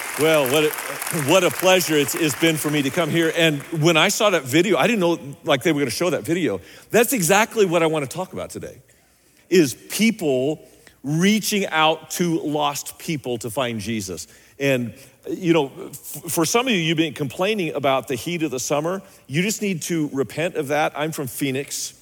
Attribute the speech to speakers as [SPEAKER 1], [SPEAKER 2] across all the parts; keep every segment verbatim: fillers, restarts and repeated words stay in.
[SPEAKER 1] Well, what a, what a pleasure it's, it's been for me to come here. And when I saw that video, I didn't know like they were gonna show that video. That's exactly what I wanna talk about today, is people reaching out to lost people to find Jesus. And you know, f- for some of you, you've been complaining about the heat of the summer. You just need to repent of that. I'm from Phoenix.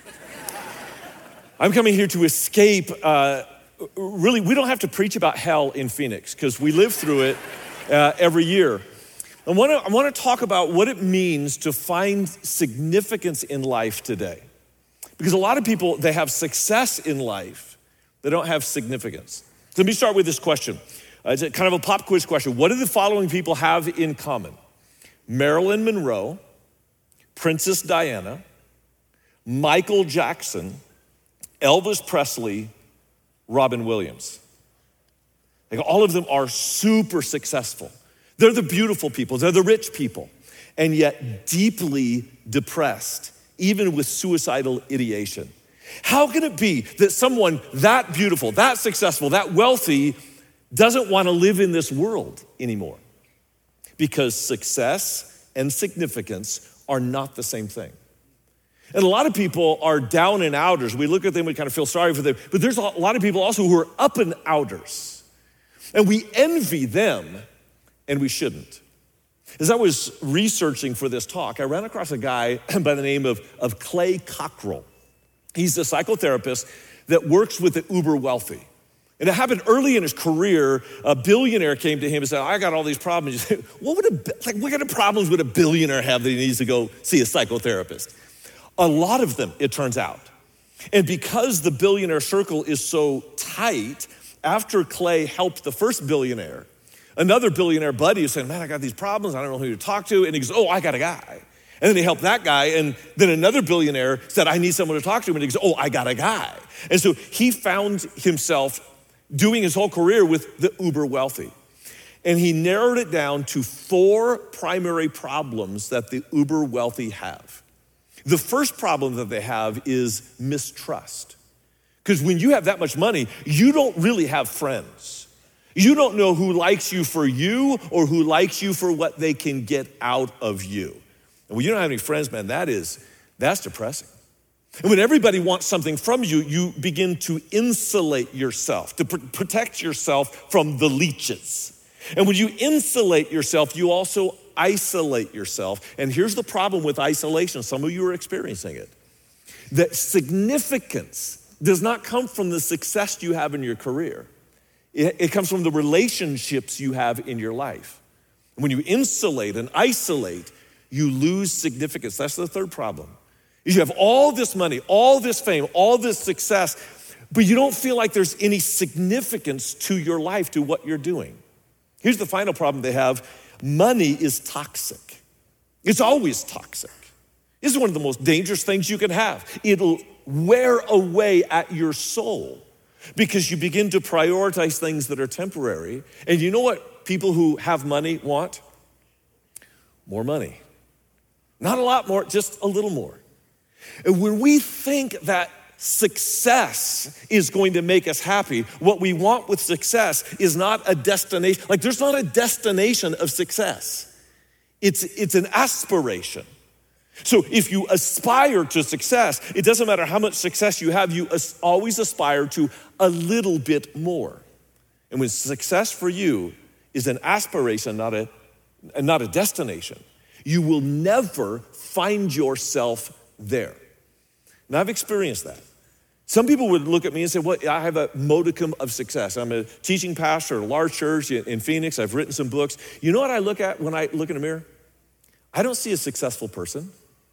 [SPEAKER 1] I'm coming here to escape. Uh, really, we don't have to preach about hell in Phoenix because we live through it uh, every year. I want to I want to talk about what it means to find significance in life today. Because a lot of people, they have success in life, they don't have significance. So let me start with this question. Uh, it's a kind of a pop quiz question. What do the following people have in common? Marilyn Monroe, Princess Diana, Michael Jackson, Elvis Presley, Robin Williams. Like all of them are super successful. They're the beautiful people, they're the rich people, and yet deeply depressed, even with suicidal ideation. How can it be that someone that beautiful, that successful, that wealthy doesn't want to live in this world anymore? Because success and significance are not the same thing. And a lot of people are down and outers. We look at them, we kind of feel sorry for them. But there's a lot of people also who are up and outers. And we envy them, and we shouldn't. As I was researching for this talk, I ran across a guy by the name of, of Clay Cockrell. He's a psychotherapist that works with the uber wealthy. And it happened early in his career. A billionaire came to him and said, I got all these problems. He said, what, would a, like, what kind of problems would a billionaire have that he needs to go see a psychotherapist? A lot of them, it turns out. And because the billionaire circle is so tight, after Clay helped the first billionaire, another billionaire buddy is saying, man, I got these problems. I don't know who to talk to. And he goes, oh, I got a guy. And then he helped that guy. And then another billionaire said, I need someone to talk to him. And he goes, oh, I got a guy. And so he found himself doing his whole career with the uber wealthy. And he narrowed it down to four primary problems that the uber wealthy have. The first problem that they have is mistrust. Because when you have that much money, you don't really have friends. You don't know who likes you for you or who likes you for what they can get out of you. And when you don't have any friends, man, that is, that's depressing. And when everybody wants something from you, you begin to insulate yourself, to pr- protect yourself from the leeches. And when you insulate yourself, you also isolate yourself. And here's the problem with isolation. Some of you are experiencing it. That significance does not come from the success you have in your career. It, it comes from the relationships you have in your life. And when you insulate and isolate, you lose significance. That's the third problem. You have all this money, all this fame, all this success, but you don't feel like there's any significance to your life, to what you're doing. Here's the final problem they have. Money is toxic. It's always toxic. This is one of the most dangerous things you can have. It'll wear away at your soul because you begin to prioritize things that are temporary. And you know what people who have money want? More money. Not a lot more, just a little more. And when we think that success is going to make us happy, what we want with success is not a destination. Like there's not a destination of success. It's, it's an aspiration. So if you aspire to success, it doesn't matter how much success you have, you as, always aspire to a little bit more. And when success for you is an aspiration, not a, not a destination, you will never find yourself there. Now, I've experienced that. Some people would look at me and say, well, I have a modicum of success. I'm a teaching pastor at a large church in Phoenix. I've written some books. You know what I look at when I look in a mirror? I don't see a successful person.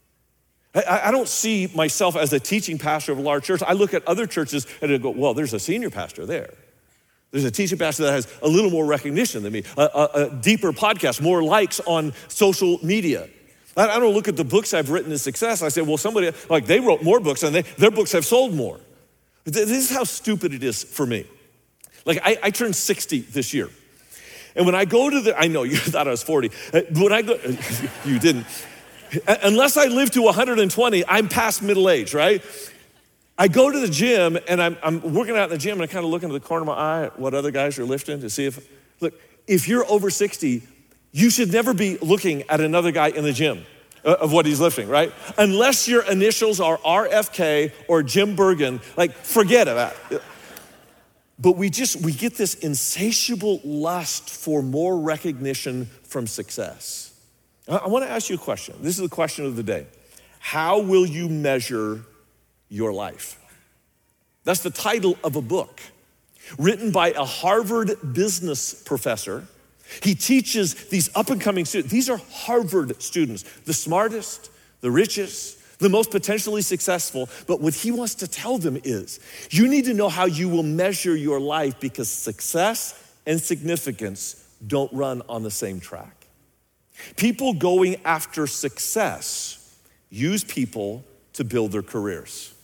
[SPEAKER 1] I, I don't see myself as a teaching pastor of a large church. I look at other churches and I go, well, there's a senior pastor there. There's a teaching pastor that has a little more recognition than me, a, a, a deeper podcast, more likes on social media. I, I don't look at the books I've written in success. I say, well, somebody, like they wrote more books and they, their books have sold more. This is how stupid it is for me. Like I, I turned sixty this year. And when I go to the, I know you thought I was forty. When I go, you didn't. Unless I live to one hundred twenty, I'm past middle age, right? I go to the gym and I'm, I'm working out in the gym and I kind of look into the corner of my eye at what other guys are lifting to see if, look, if you're over sixty, you should never be looking at another guy in the gym uh, of what he's lifting, right? Unless your initials are R F K or Jim Bergen, like forget about it. But we just, we get this insatiable lust for more recognition from success. I, I wanna ask you a question. This is the question of the day. How will you measure your life? That's the title of a book written by a Harvard business professor. He teaches these up and coming students. These are Harvard students, the smartest, the richest, the most potentially successful. But what he wants to tell them is, you need to know how you will measure your life because success and significance don't run on the same track. People going after success use people to build their careers.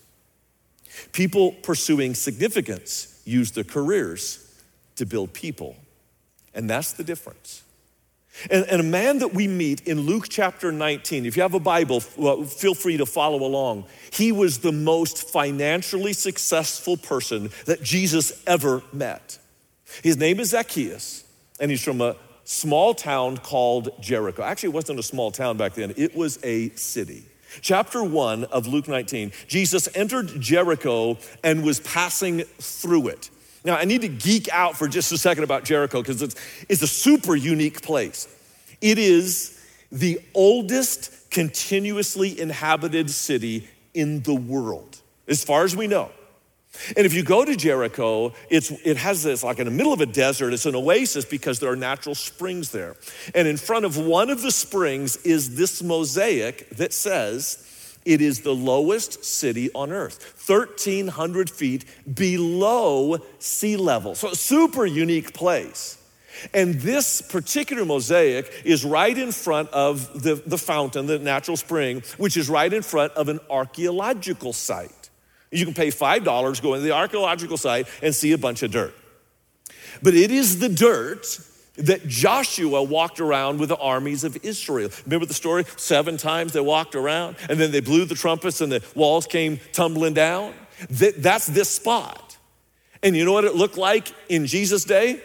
[SPEAKER 1] People pursuing significance use their careers to build people. And that's the difference. And, and a man that we meet in Luke chapter nineteen, if you have a Bible, well, feel free to follow along. He was the most financially successful person that Jesus ever met. His name is Zacchaeus, and he's from a small town called Jericho. Actually, it wasn't a small town back then. It was a city. Chapter one of Luke nineteen, Jesus entered Jericho and was passing through it. Now, I need to geek out for just a second about Jericho because it's, it's a super unique place. It is the oldest continuously inhabited city in the world, as far as we know. And if you go to Jericho, it's, it has this, like in the middle of a desert, it's an oasis because there are natural springs there. And in front of one of the springs is this mosaic that says, it is the lowest city on earth, thirteen hundred feet below sea level. So a super unique place. And this particular mosaic is right in front of the, the fountain, the natural spring, which is right in front of an archaeological site. You can pay five dollars, go into the archaeological site and see a bunch of dirt. But it is the dirt that Joshua walked around with the armies of Israel. Remember the story? Seven times they walked around and then they blew the trumpets and the walls came tumbling down. That's this spot. And you know what it looked like in Jesus' day?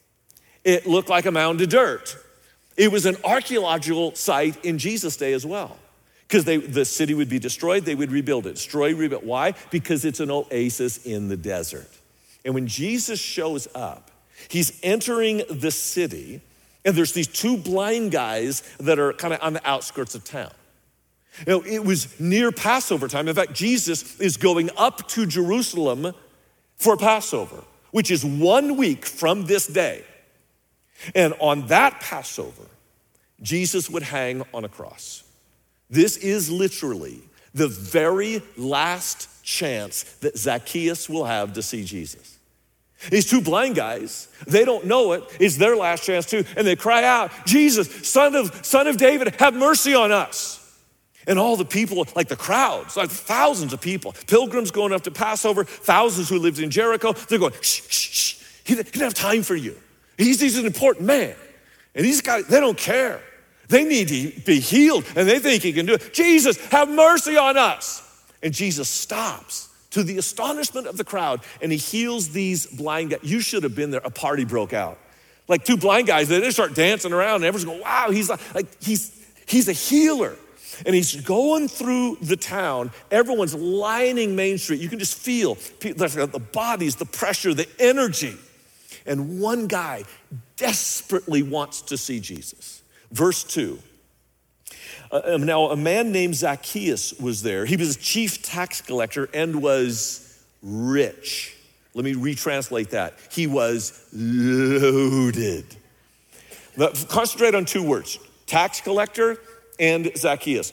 [SPEAKER 1] It looked like a mound of dirt. It was an archaeological site in Jesus' day as well. Because they, the city would be destroyed, they would rebuild it. Destroy, rebuild. Why? Because it's an oasis in the desert. And when Jesus shows up, he's entering the city, and there's these two blind guys that are kind of on the outskirts of town. You know, it was near Passover time. In fact, Jesus is going up to Jerusalem for Passover, which is one week from this day. And on that Passover, Jesus would hang on a cross. This is literally the very last chance that Zacchaeus will have to see Jesus. These two blind guys, they don't know it. It's their last chance too. And they cry out, Jesus, son of, son of David, have mercy on us. And all the people, like the crowds, like thousands of people, pilgrims going up to Passover, thousands who lived in Jericho, they're going, shh, shh, shh. He didn't have time for you. He's, he's an important man. And these guys, they don't care. They need to be healed and they think he can do it. Jesus, have mercy on us. And Jesus stops to the astonishment of the crowd, and he heals these blind guys. You should have been there. A party broke out. Like two blind guys, they just start dancing around, and everyone's going, wow, he's like, like he's he's a healer. And he's going through the town. Everyone's lining Main Street. You can just feel the bodies, the pressure, the energy. And one guy desperately wants to see Jesus. Verse two. Uh, now, a man named Zacchaeus was there. He was a chief tax collector and was rich. Let me retranslate that. He was loaded. But concentrate on two words, tax collector and Zacchaeus.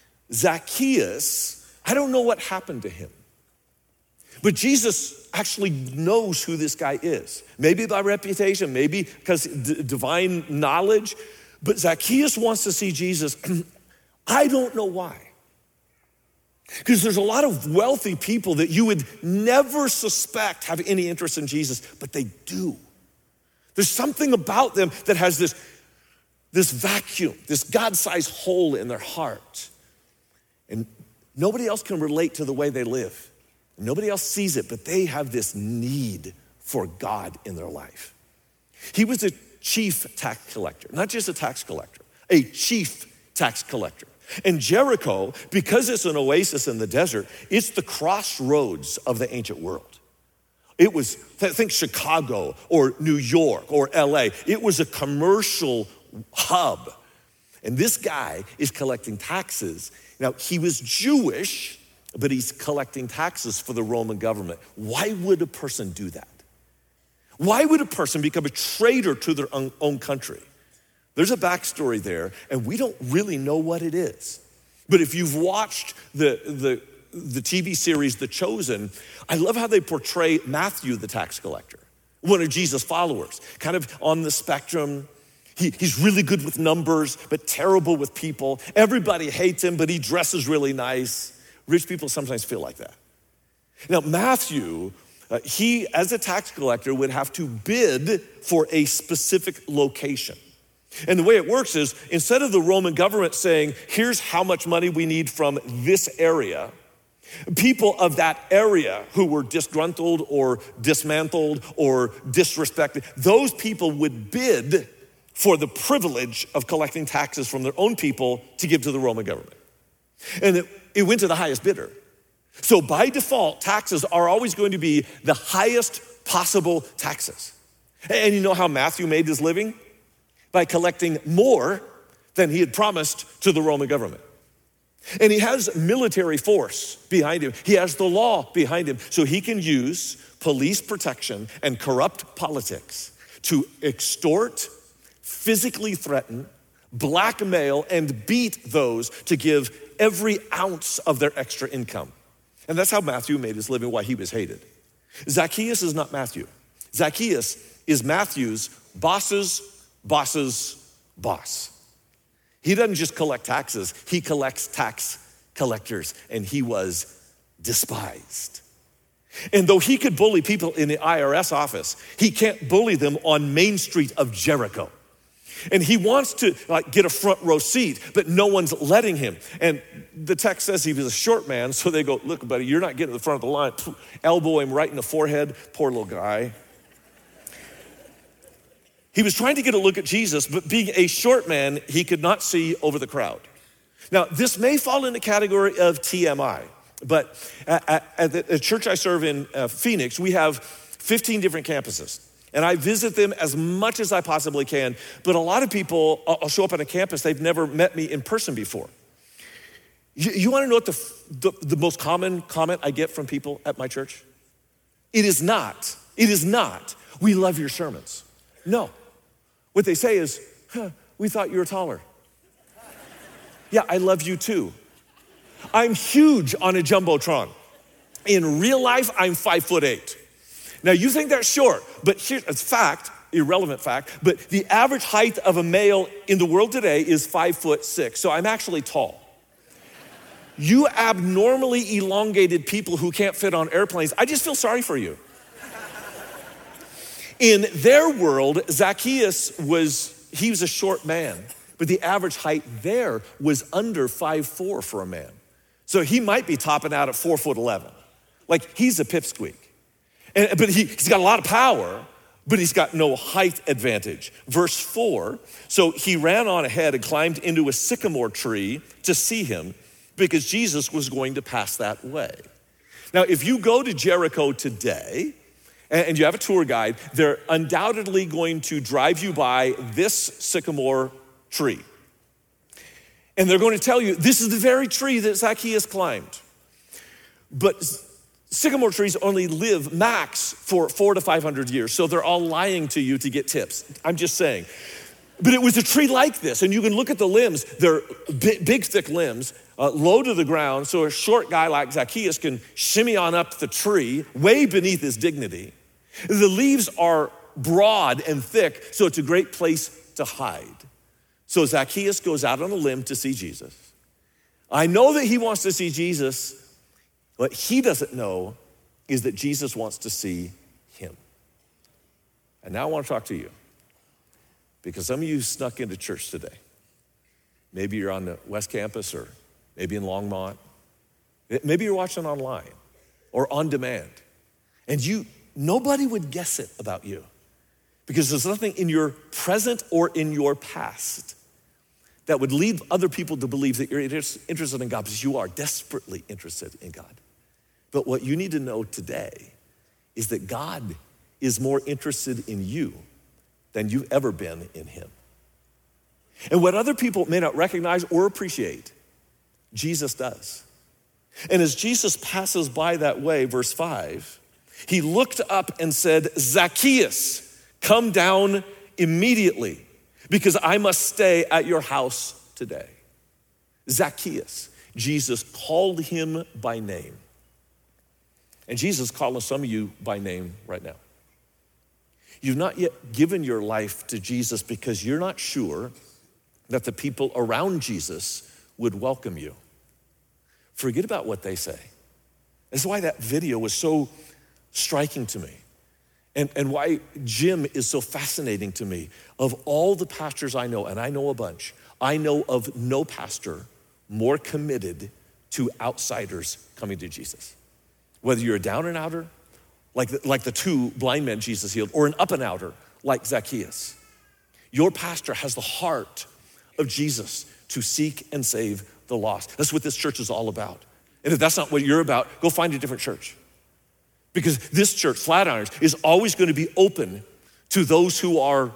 [SPEAKER 1] Zacchaeus, I don't know what happened to him, but Jesus actually knows who this guy is. Maybe by reputation, maybe because d- divine knowledge, but Zacchaeus wants to see Jesus. I don't know why. Because there's a lot of wealthy people that you would never suspect have any interest in Jesus, but they do. There's something about them that has this, this vacuum, this God-sized hole in their heart. And nobody else can relate to the way they live. Nobody else sees it, but they have this need for God in their life. He was a chief tax collector, not just a tax collector, a chief tax collector. And Jericho, because it's an oasis in the desert, it's the crossroads of the ancient world. It was, think Chicago or New York or L A. It was a commercial hub. And this guy is collecting taxes. Now, he was Jewish, but he's collecting taxes for the Roman government. Why would a person do that? Why would a person become a traitor to their own, own country? There's a backstory there, and we don't really know what it is. But if you've watched the, the, the T V series, The Chosen, I love how they portray Matthew, the tax collector, one of Jesus' followers, kind of on the spectrum. He, he's really good with numbers, but terrible with people. Everybody hates him, but he dresses really nice. Rich people sometimes feel like that. Now, Matthew, uh, he, as a tax collector, would have to bid for a specific location. And the way it works is, instead of the Roman government saying, here's how much money we need from this area, people of that area who were disgruntled or dismantled or disrespected, those people would bid for the privilege of collecting taxes from their own people to give to the Roman government. And it, it went to the highest bidder. So by default, taxes are always going to be the highest possible taxes. And you know how Matthew made his living? By collecting more than he had promised to the Roman government. And he has military force behind him. He has the law behind him. So he can use police protection and corrupt politics to extort, physically threaten, blackmail, and beat those to give every ounce of their extra income. And that's how Matthew made his living, why he was hated. Zacchaeus is not Matthew. Zacchaeus is Matthew's boss's boss's boss. He doesn't just collect taxes, he collects tax collectors, and he was despised. And though he could bully people in the I R S office, he can't bully them on Main Street of Jericho. And he wants to like get a front row seat, but no one's letting him. And the text says he was a short man, so they go, look, buddy, you're not getting to the front of the line. Elbow him right in the forehead. Poor little guy. He was trying to get a look at Jesus, but being a short man, he could not see over the crowd. Now, this may fall in the category of T M I, but at, at the church I serve in uh, Phoenix, we have fifteen different campuses. And I visit them as much as I possibly can. But a lot of people, I'll show up on a campus, they've never met me in person before. You, you wanna know what the, the, the most common comment I get from people at my church? It is not, it is not, we love your sermons. No. What they say is, huh, we thought you were taller. Yeah, I love you too. I'm huge on a Jumbotron. In real life, I'm five foot eight. Now you think that's short, but here's a fact, irrelevant fact, but the average height of a male in the world today is five foot six, so I'm actually tall. You abnormally elongated people who can't fit on airplanes, I just feel sorry for you. In their world, Zacchaeus was, he was a short man, but the average height there was under five foot four for a man. So he might be topping out at four foot eleven. Like he's a pipsqueak. And, but he, he's got a lot of power, but he's got no height advantage. Verse four, so he ran on ahead and climbed into a sycamore tree to see him because Jesus was going to pass that way. Now, if you go to Jericho today and, and you have a tour guide, they're undoubtedly going to drive you by this sycamore tree. And they're going to tell you, this is the very tree that Zacchaeus climbed. But sycamore trees only live max for four to five hundred years, so they're all lying to you to get tips. I'm just saying. But it was a tree like this, and you can look at the limbs. They're big, big thick limbs, uh, low to the ground, so a short guy like Zacchaeus can shimmy on up the tree, way beneath his dignity. The leaves are broad and thick, so it's a great place to hide. So Zacchaeus goes out on a limb to see Jesus. I know that he wants to see Jesus. What he doesn't know is that Jesus wants to see him. And now I want to talk to you, because some of you snuck into church today. Maybe you're on the West Campus or maybe in Longmont. Maybe you're watching online or on demand. And you, nobody would guess it about you Because there's nothing in your present or in your past that would lead other people to believe that you're interested in God, because you are desperately interested in God. But what you need to know today is that God is more interested in you than you've ever been in him. And what other people may not recognize or appreciate, Jesus does. And as Jesus passes by that way, verse five, he looked up and said, Zacchaeus, come down immediately, because I must stay at your house today. Zacchaeus, Jesus called him by name. And Jesus is calling some of you by name right now. You've not yet given your life to Jesus because you're not sure that the people around Jesus would welcome you. Forget about what they say. That's why that video was so striking to me. And, and why Jim is so fascinating to me. Of all the pastors I know, and I know a bunch, I know of no pastor more committed to outsiders coming to Jesus. Whether you're a down and outer, like the, like the two blind men Jesus healed, or an up and outer, like Zacchaeus. Your pastor has the heart of Jesus to seek and save the lost. That's what this church is all about. And if that's not what you're about, go find a different church. Because this church, Flatirons, is always going to be open to those who are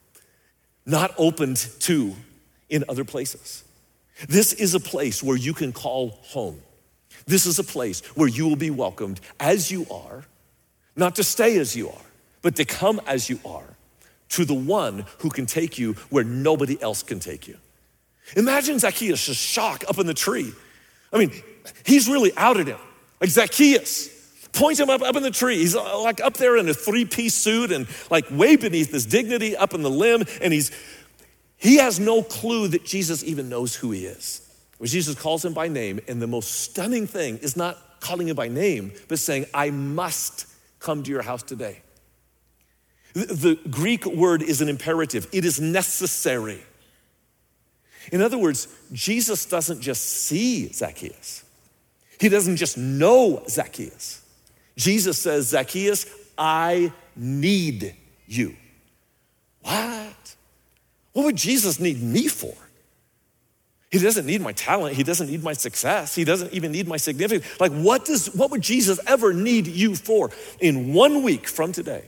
[SPEAKER 1] not opened to in other places. This is a place where you can call home. This is a place where you will be welcomed as you are, not to stay as you are, but to come as you are to the one who can take you where nobody else can take you. Imagine Zacchaeus just shock up in the tree. I mean, he's really outed him. Like Zacchaeus, points him up, up in the tree. He's like up there in a three-piece suit and like way beneath his dignity up in the limb. And he's he has no clue that Jesus even knows who he is. Well, Jesus calls him by name. And the most stunning thing is not calling him by name, but saying, I must come to your house today. The, the Greek word is an imperative. It is necessary. In other words, Jesus doesn't just see Zacchaeus. He doesn't just know Zacchaeus. Jesus says, Zacchaeus, I need you. What? What would Jesus need me for? He doesn't need my talent. He doesn't need my success. He doesn't even need my significance. Like, what does, what would Jesus ever need you for? In one week from today,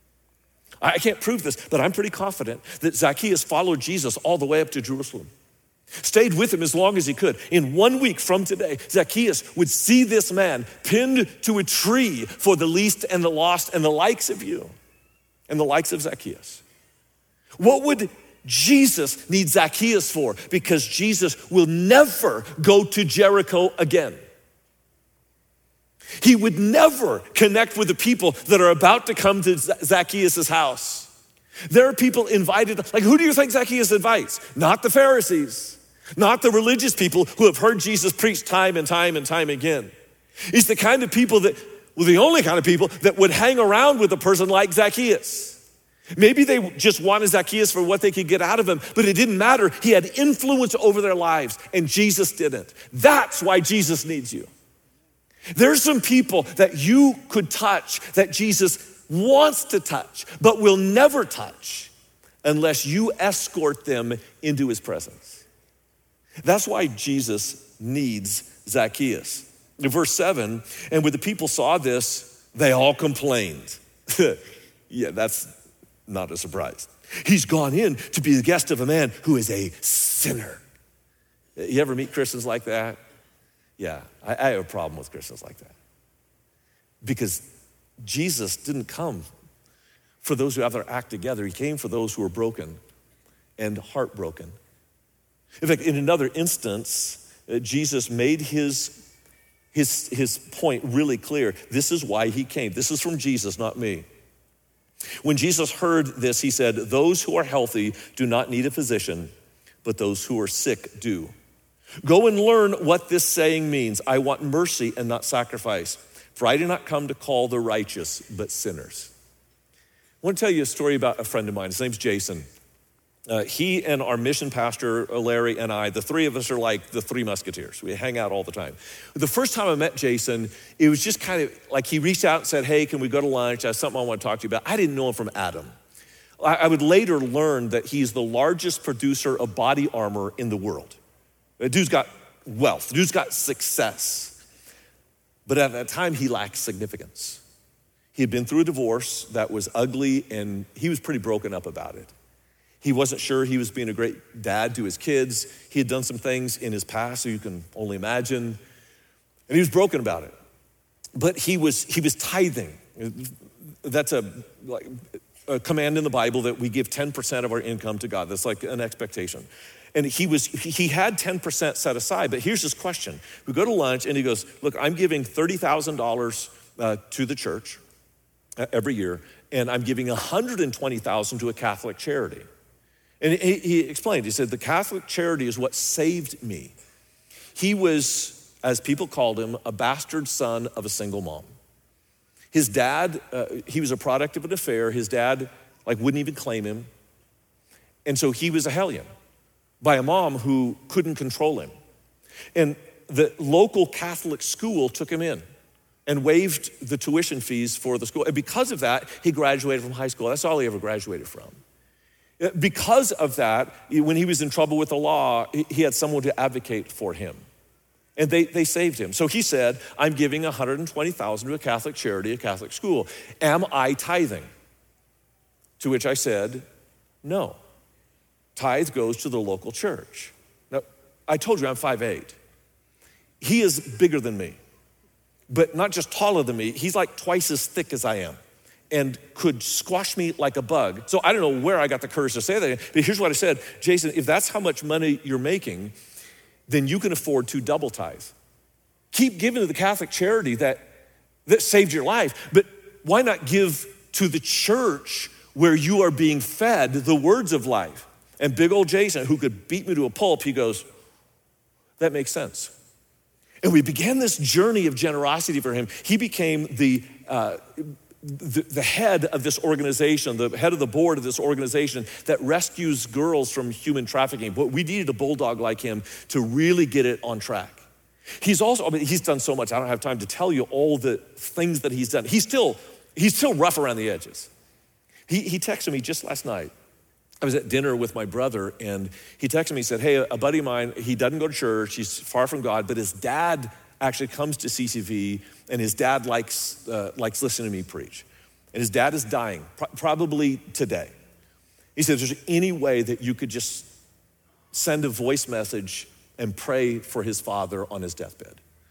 [SPEAKER 1] I can't prove this, but I'm pretty confident that Zacchaeus followed Jesus all the way up to Jerusalem. Stayed with him as long as he could. In one week from today, Zacchaeus would see this man pinned to a tree for the least and the lost and the likes of you and the likes of Zacchaeus. What would Jesus need Zacchaeus for? Because Jesus will never go to Jericho again. He would never connect with the people that are about to come to Zacchaeus' house. There are people invited, like who do you think Zacchaeus invites? Not the Pharisees, not the religious people who have heard Jesus preach time and time and time again. It's the kind of people that, well, the only kind of people that would hang around with a person like Zacchaeus. Maybe they just wanted Zacchaeus for what they could get out of him, but it didn't matter. He had influence over their lives, and Jesus didn't. That's why Jesus needs you. There's some people that you could touch that Jesus wants to touch, but will never touch unless you escort them into his presence. That's why Jesus needs Zacchaeus. In verse seven, and when the people saw this, they all complained. Yeah, that's not a surprise. He's gone in to be the guest of a man who is a sinner. You ever meet Christians like that? Yeah, I, I have a problem with Christians like that. Because Jesus didn't come for those who have their act together. He came for those who are broken and heartbroken. In fact, in another instance, uh, Jesus made his, his, his point really clear. This is why he came. This is from Jesus, not me. When Jesus heard this, he said, those who are healthy do not need a physician, but those who are sick do. Go and learn what this saying means. I want mercy and not sacrifice, for I did not come to call the righteous, but sinners. I want to tell you a story about a friend of mine. His name's Jason. Uh, he and our mission pastor, Larry, and I, the three of us are like the three musketeers. We hang out all the time. The first time I met Jason, it was just kind of like he reached out and said, hey, can we go to lunch? I have something I want to talk to you about. I didn't know him from Adam. I would later learn that he's the largest producer of body armor in the world. The dude's got wealth, the dude's got success. But at that time, he lacked significance. He had been through a divorce that was ugly, and he was pretty broken up about it. He wasn't sure he was being a great dad to his kids. He had done some things in his past, so you can only imagine. And he was broken about it. But he was he was tithing. That's a, like, a command in the Bible that we give ten percent of our income to God. That's like an expectation. And he was he had ten percent set aside, but here's his question. We go to lunch and he goes, look, I'm giving thirty thousand dollars uh, to the church uh, every year, and I'm giving one hundred twenty thousand dollars to a Catholic charity. And he, he explained, he said, the Catholic charity is what saved me. He was, as people called him, a bastard son of a single mom. His dad, uh, he was a product of an affair. His dad like wouldn't even claim him. And so he was a hellion by a mom who couldn't control him. And the local Catholic school took him in and waived the tuition fees for the school. And because of that, he graduated from high school. That's all he ever graduated from. Because of that, when he was in trouble with the law, he had someone to advocate for him. And they, they saved him. So he said, I'm giving one hundred twenty thousand dollars to a Catholic charity, a Catholic school. Am I tithing? To which I said, no. Tithe goes to the local church. Now, I told you I'm five eight. He is bigger than me, but not just taller than me. He's like twice as thick as I am and could squash me like a bug. So I don't know where I got the courage to say that, but here's what I said. Jason, if that's how much money you're making, then you can afford to double tithe. Keep giving to the Catholic charity that, that saved your life, but why not give to the church where you are being fed the words of life? And big old Jason, who could beat me to a pulp, he goes, that makes sense. And we began this journey of generosity for him. He became the, uh, the, the head of this organization, the head of the board of this organization that rescues girls from human trafficking. But we needed a bulldog like him to really get it on track. He's also, I mean, he's done so much. I don't have time to tell you all the things that he's done. He's still, he's still rough around the edges. He, he texted me just last night. I was at dinner with my brother, and he texted me, he said, hey, a buddy of mine, he doesn't go to church, he's far from God, but his dad actually comes to C C V, and his dad likes uh, likes listening to me preach. And his dad is dying, pro- probably today. He said, is there any way that you could just send a voice message and pray for his father on his deathbed?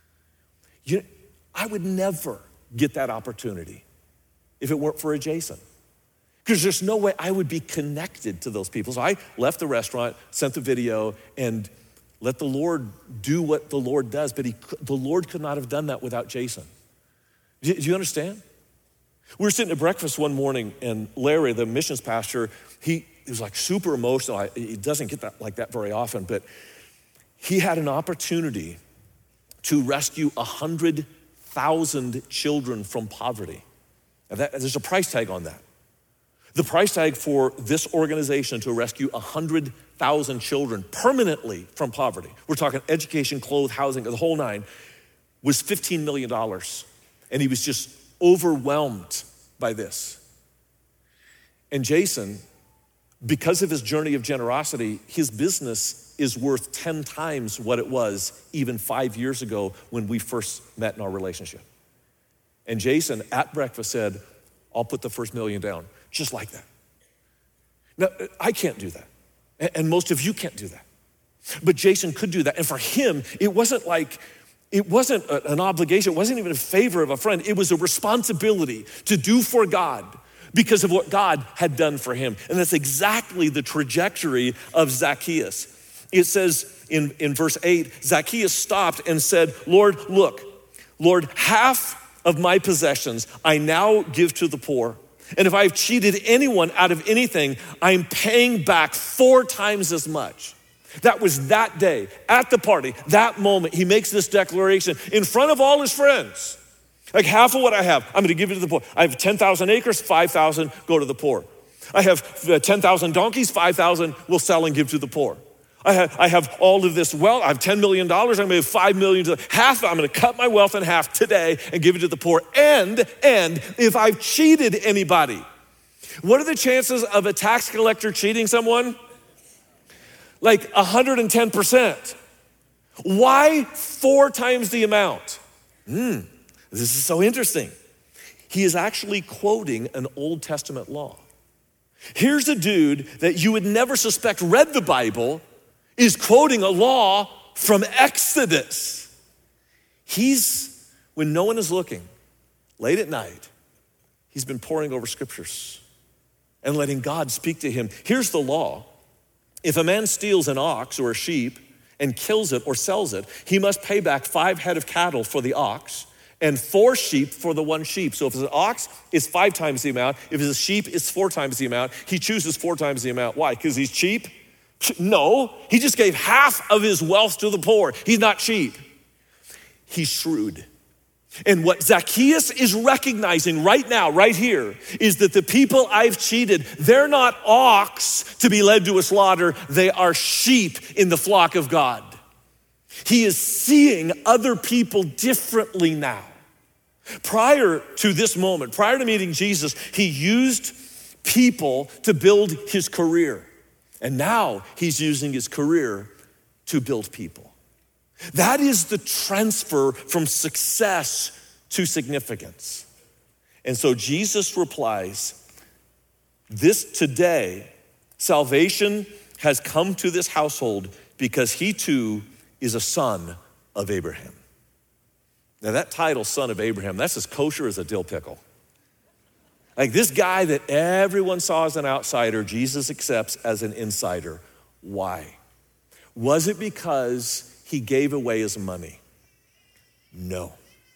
[SPEAKER 1] You, I would never get that opportunity if it weren't for a Jason. Because there's no way I would be connected to those people. So I left the restaurant, sent the video, and let the Lord do what the Lord does. But he, the Lord could not have done that without Jason. Do, do you understand? We were sitting at breakfast one morning, and Larry, the missions pastor, he, he was like super emotional. I, he doesn't get that like that very often, but he had an opportunity to rescue one hundred thousand children from poverty. And that, there's a price tag on that. The price tag for this organization to rescue one hundred thousand children permanently from poverty, we're talking education, clothes, housing, the whole nine, was fifteen million dollars. And he was just overwhelmed by this. And Jason, because of his journey of generosity, his business is worth ten times what it was even five years ago when we first met in our relationship. And Jason at breakfast said, I'll put the first million down. Just like that. Now, I can't do that. And most of you can't do that. But Jason could do that. And for him, it wasn't like, it wasn't an obligation. It wasn't even a favor of a friend. It was a responsibility to do for God because of what God had done for him. And that's exactly the trajectory of Zacchaeus. It says in, in verse eight, Zacchaeus stopped and said, Lord, look, Lord, half of my possessions I now give to the poor. And if I've cheated anyone out of anything, I'm paying back four times as much. That was that day, at the party, that moment, he makes this declaration in front of all his friends. Like half of what I have, I'm gonna give it to the poor. I have ten thousand acres, five thousand go to the poor. I have ten thousand donkeys, five thousand we'll sell and give to the poor. I have, I have all of this wealth. I have ten million dollars. I'm gonna give five million dollars to the, half. I'm gonna cut my wealth in half today and give it to the poor. And, and if I've cheated anybody, What are the chances of a tax collector cheating someone? Like one hundred ten percent. Why four times the amount? Hmm, this is so interesting. He is actually quoting an Old Testament law. Here's a dude that you would never suspect read the Bible is quoting a law from Exodus. He's, when no one is looking, late at night, he's been poring over scriptures and letting God speak to him. Here's the law. If a man steals an ox or a sheep and kills it or sells it, he must pay back five head of cattle for the ox and four sheep for the one sheep. So if it's an ox, it's five times the amount. If it's a sheep, it's four times the amount. He chooses four times the amount. Why? Because he's cheap? No, he just gave half of his wealth to the poor. He's not cheap. He's shrewd. And what Zacchaeus is recognizing right now, right here, is that the people I've cheated, they're not ox to be led to a slaughter. They are sheep in the flock of God. He is seeing other people differently now. Prior to this moment, prior to meeting Jesus, he used people to build his career. And now he's using his career to build people. That is the transfer from success to significance. And so Jesus replies, this today, salvation has come to this household because he too is a son of Abraham. Now that title, son of Abraham, that's as kosher as a dill pickle. Like this guy that everyone saw as an outsider, Jesus accepts as an insider. Why? Was it because he gave away his money? No.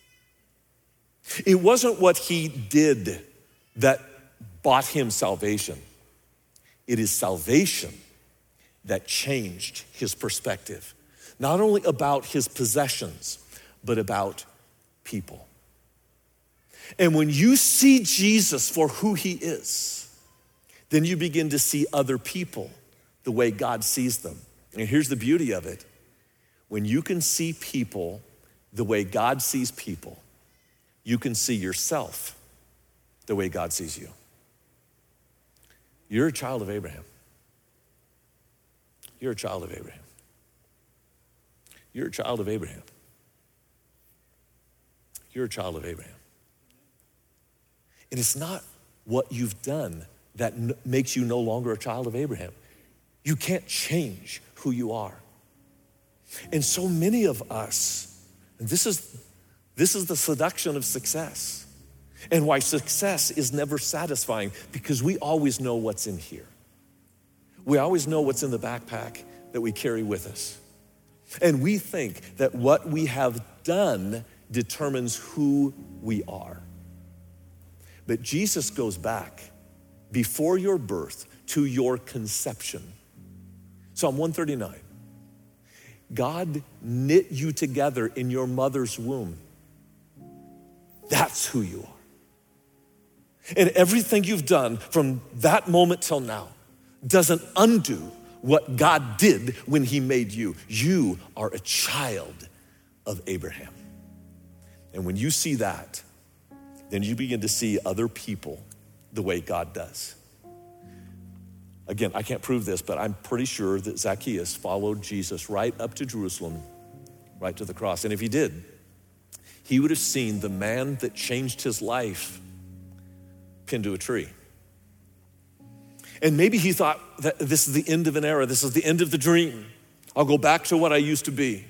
[SPEAKER 1] It wasn't what he did that bought him salvation. It is salvation that changed his perspective, not only about his possessions, but about people. And when you see Jesus for who he is, then you begin to see other people the way God sees them. And here's the beauty of it. When you can see people the way God sees people, you can see yourself the way God sees you. You're a child of Abraham. You're a child of Abraham. You're a child of Abraham. You're a child of Abraham. And it's not what you've done that n- makes you no longer a child of Abraham. You can't change who you are. And so many of us, and this is, this is the seduction of success, and why success is never satisfying, because we always know what's in here. We always know what's in the backpack that we carry with us. And we think that what we have done determines who we are. But Jesus goes back before your birth to your conception. Psalm one thirty-nine. God knit you together in your mother's womb. That's who you are. And everything you've done from that moment till now doesn't undo what God did when he made you. You are a child of Abraham. And when you see that, then you begin to see other people the way God does. Again, I can't prove this, but I'm pretty sure that Zacchaeus followed Jesus right up to Jerusalem, right to the cross. And if he did, he would have seen the man that changed his life pinned to a tree. And maybe he thought that this is the end of an era. This is the end of the dream. I'll go back to what I used to be.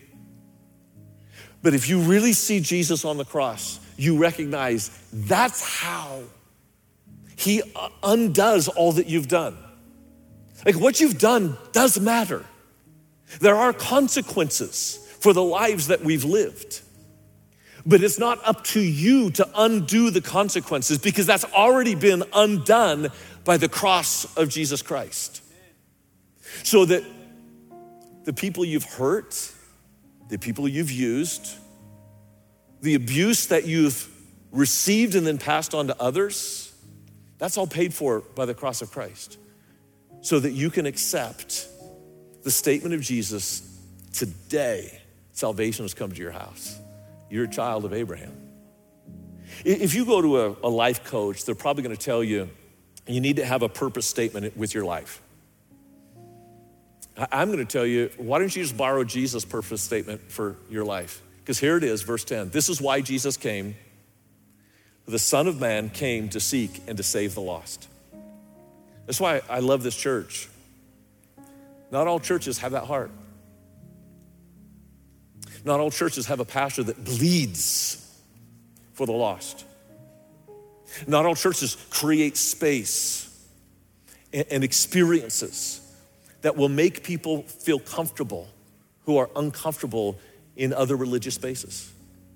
[SPEAKER 1] But if you really see Jesus on the cross, you recognize that's how he undoes all that you've done. Like what you've done does matter. There are consequences for the lives that we've lived. But it's not up to you to undo the consequences, because that's already been undone by the cross of Jesus Christ. So that the people you've hurt, the people you've used, the abuse that you've received and then passed on to others, that's all paid for by the cross of Christ. So that you can accept the statement of Jesus, today salvation has come to your house. You're a child of Abraham. If you go to a, a life coach, they're probably gonna tell you, You need to have a purpose statement with your life. I'm gonna tell you, why don't you just borrow Jesus' purpose statement for your life? Because here it is, verse ten. This is why Jesus came. The Son of Man came to seek and to save the lost. That's why I love this church. Not all churches have that heart. Not all churches have a pastor that bleeds for the lost. Not all churches create space and experiences that will make people feel comfortable who are uncomfortable in other religious spaces.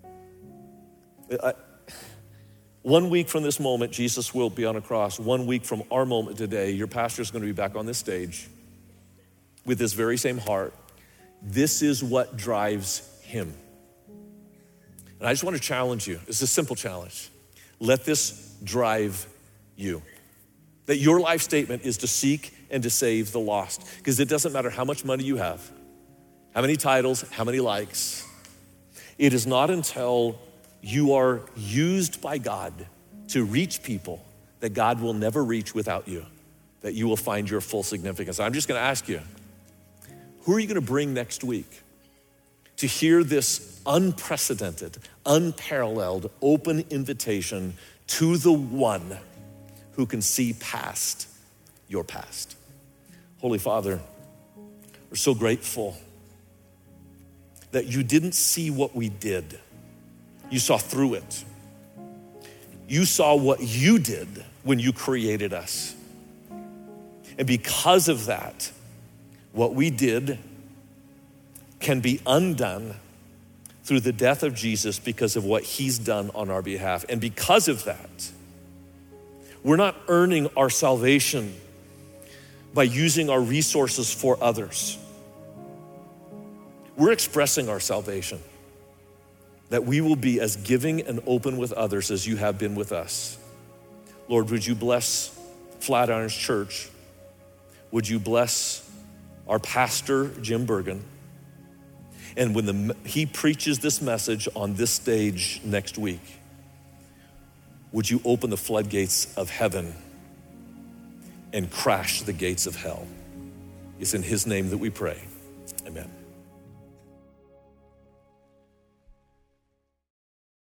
[SPEAKER 1] I, one week from this moment, Jesus will be on a cross. One week from our moment today, your pastor is going to be back on this stage with this very same heart. This is what drives him. And I just want to challenge you. It's a simple challenge. Let this drive you. That your life statement is to seek and to save the lost. Because it doesn't matter how much money you have, how many titles, how many likes. It is not until you are used by God to reach people that God will never reach without you, that you will find your full significance. I'm just gonna ask you, who are you gonna bring next week to hear this unprecedented, unparalleled, open invitation to the one who can see past your past? Holy Father, we're so grateful that you didn't see what we did. You saw through it. You saw what you did when you created us. And because of that, what we did can be undone through the death of Jesus because of what he's done on our behalf. And because of that, we're not earning our salvation by using our resources for others. We're expressing our salvation, that we will be as giving and open with others as you have been with us. Lord, would you bless Flatirons Church? Would you bless our pastor, Jim Bergen? And when the, he preaches this message on this stage next week, would you open the floodgates of heaven and crash the gates of hell? It's in his name that we pray. Amen.